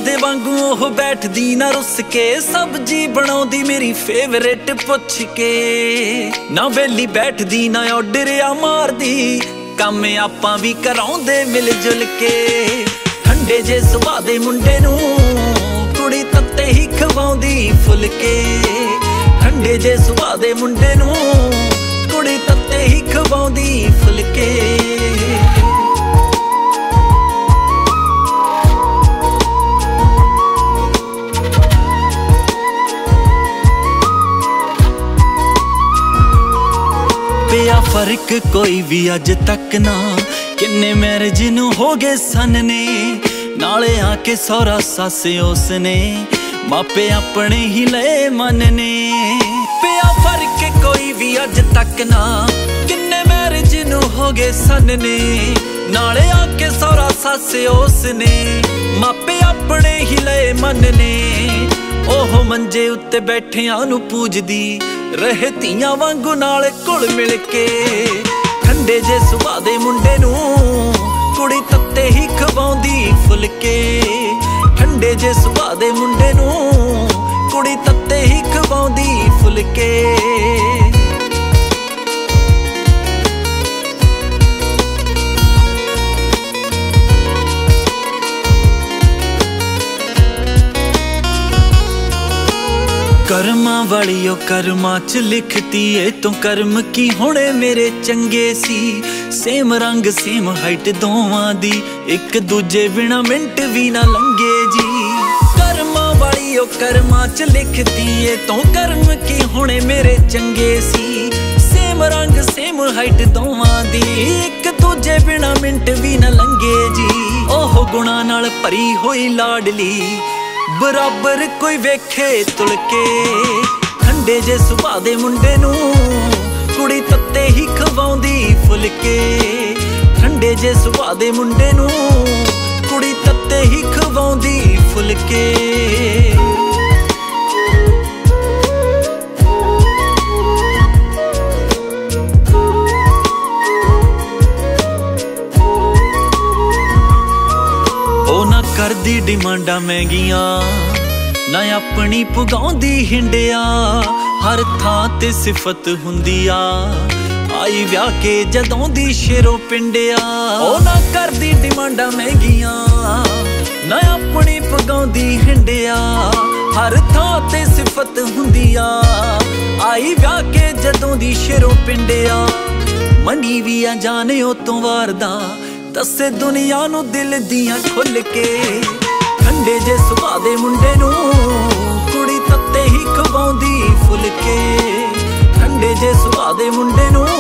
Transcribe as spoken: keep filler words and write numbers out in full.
ਦੇ ਵਾਂਗੂ ਉਹ ਬੈਠਦੀ ਨਾ ਰੁੱਸ ਕੇ, ਸਬਜੀ ਬਣਾਉਂਦੀ ਮੇਰੀ ਫੇਵਰੇਟ ਪੁੱਛ ਕੇ। ਨਾ ਵੇਲੀ ਬੈਠਦੀ ਨਾ ਆਰਡਰਿਆ ਮਾਰਦੀ, ਕੰਮ ਆਪਾਂ ਵੀ ਕਰਾਉਂਦੇ ਮਿਲ ਜੁਲ ਕੇ। ਠੰਡੇ ਜੇ ਸੁਭਾਅ ਦੇ ਮੁੰਡੇ ਨੂੰ ਕੁੜੀ ਤੱਤੇ ਹੀ ਖਵਾਉਂਦੀ ਫੁਲਕੇ। ਠੰਡੇ ਜੇ ਸੁਭਾਅ ਦੇ ਮੁੰਡੇ ਨੂੰ ਕੁੜੀ ਤੱਤੇ ਹੀ ਖਵਾਉਂਦੀ ਫੁਲਕੇ। ਪਿਆ ਫਰਕ ਕੋਈ ਵੀ ਅੱਜ ਤੱਕ ਨਾ, ਕਿੰਨੇ ਮੈਰਿਜ ਨੂੰ ਹੋ ਗਏ ਸਨ ਨੇ। ਨਾਲੇ ਆ ਕੇ ਸਹੁਰਾ ਸੱਸ ਉਸਨੇ ਮਾਪੇ ਆਪਣੇ ਹੀ ਲਏ ਮਨ ਨੇ। ਪਿਆ ਫਰਕ ਕੋਈ ਵੀ ਅੱਜ ਤੱਕ ਨਾ, ਕਿੰਨੇ ਮੈਰਿਜ ਨੂੰ ਹੋ ਗਏ ਸਨ ਨੇ। ਨਾਲੇ ਆ ਕੇ ਸਹੁਰਾ ਸੱਸ ਉਸਨੇ ਮਾਪੇ ਆਪਣੇ ਹੀ ਲਏ ਮਨ ਨੇ। ਉਹ ਮੰਜੇ ਉੱਤੇ ਬੈਠਿਆਂ ਨੂੰ ਪੂਜਦੀ ਰਹੇ ਧੀਆਂ ਵਾਂਗੂ ਨਾਲ ਘੁਲ ਮਿਲ ਕੇ। ਠੰਡੇ ਜੇ ਸੁਭਾਅ ਦੇ ਮੁੰਡੇ ਨੂੰ ਕੁੜੀ ਤੱਤੇ ਹੀ ਖਵਾਉਂਦੀ ਫੁਲਕੇ। ਠੰਡੇ ਜੇ ਸੁਭਾਅ ਦੇ ਮੁੰਡੇ ਨੂੰ ਕੁੜੀ ਤੱਤੇ ਹੀ ਖਵਾਉਂਦੀ ਫੁਲਕੇ। ਕਰਮਾਂ ਵਾਲੀ ਓ ਕਰਮਾਂ ਚ ਲਿਖਤੀ ਏ ਤੂੰ, ਕਰਮ ਕੀ ਹੋਣੇ ਮੇਰੇ ਚੰਗੇ ਸੀ। ਸੇਮ ਰੰਗ ਸੇਮ ਹਾਈਟ ਦੋਵਾਂ ਦੀ, ਇੱਕ ਦੂਜੇ ਬਿਨਾ ਮਿੰਟ ਵੀ ਨਾ ਲੰਘੇ ਜੀ। ਕਰਮਾਂ ਵਾਲੀ ਓ ਕਰਮਾਂ ਚ ਲਿਖਤੀ ਏ ਤੂੰ, ਕਰਮ ਕੀ ਹੋਣੇ ਮੇਰੇ ਚੰਗੇ ਸੀ। ਸੇਮ ਰੰਗ ਸੇਮ ਹਾਈਟ ਦੋਵਾਂ ਦੀ, ਇੱਕ ਦੂਜੇ ਬਿਨਾ ਮਿੰਟ ਵੀ ਨਾ ਲੰਘੇ ਜੀ। ਉਹ ਗੁਣਾਂ ਨਾਲ ਭਰੀ ਹੋਈ ਲਾਡਲੀ, ਬਰਾਬਰ ਕੋਈ ਵੇਖੇ ਤੁਲ ਕੇ। ਠੰਡੇ ਜੇ ਸੁਭਾਅ ਦੇ ਮੁੰਡੇ ਨੂੰ ਕੁੜੀ ਤੱਤੇ ਹੀ ਖਵਾਉਂਦੀ ਫੁਲਕੇ। ਠੰਡੇ ਜੇ ਸੁਭਾਅ ਦੇ ਮੁੰਡੇ ਨੂੰ ਕੁੜੀ ਤੱਤੇ ਹੀ ਖਵਾਉਂਦੀ ਫੁਲਕੇ। ਉਹ ਨਾ ਕਰਦੀ ਡਿਮਾਂਡਾਂ ਮਹਿੰਗੀਆਂ, ਨਾ ਆਪਣੀ ਪੁਗਾਉਂਦੀ ਹਿੰਡਿਆ। ਹਰ ਥਾਂ ਤੇ ਸਿਫਤ ਹੁੰਦੀ ਆ, ਆਈ ਵਿਆਹ ਕੇ ਜਦੋਂ ਦੀ ਸ਼ੇਰੋਂ ਪਿੰਡਿਆ। ਉਹ ਨਾ ਕਰਦੀ ਡਿਮਾਂਡਾਂ ਮਹਿੰਗੀਆਂ, ਨਾ ਆਪਣੀ ਪੁਗਾਉਂਦੀ ਹਿੰਡਿਆ। ਹਰ ਥਾਂ ਤੇ ਸਿਫਤ ਹੁੰਦੀ ਆ, ਆਈ ਵਿਆਹ ਕੇ ਜਦੋਂ ਦੀ ਸ਼ੇਰੋਂ ਪਿੰਡਿਆ। ਮੰਨੀ ਵੀ ਆ ਜਾਣੇ ਉਹ ਤੋਂ ਵਾਰਦਾ, ਦੱਸੇ ਦੁਨੀਆ ਨੂੰ ਦਿਲ ਦੀਆਂ ਖੁੱਲ ਕੇ। ਠੰਡੇ ਜੇ ਸੁਭਾਅ ਦੇ ਮੁੰਡੇ ਨੂੰ ਕੁੜੀ ਤੱਤੇ ਹੀ ਖਵਾਉਂਦੀ ਫੁਲਕੇ। ਠੰਡੇ ਜੇ ਸੁਭਾਅ ਦੇ ਮੁੰਡੇ ਨੂੰ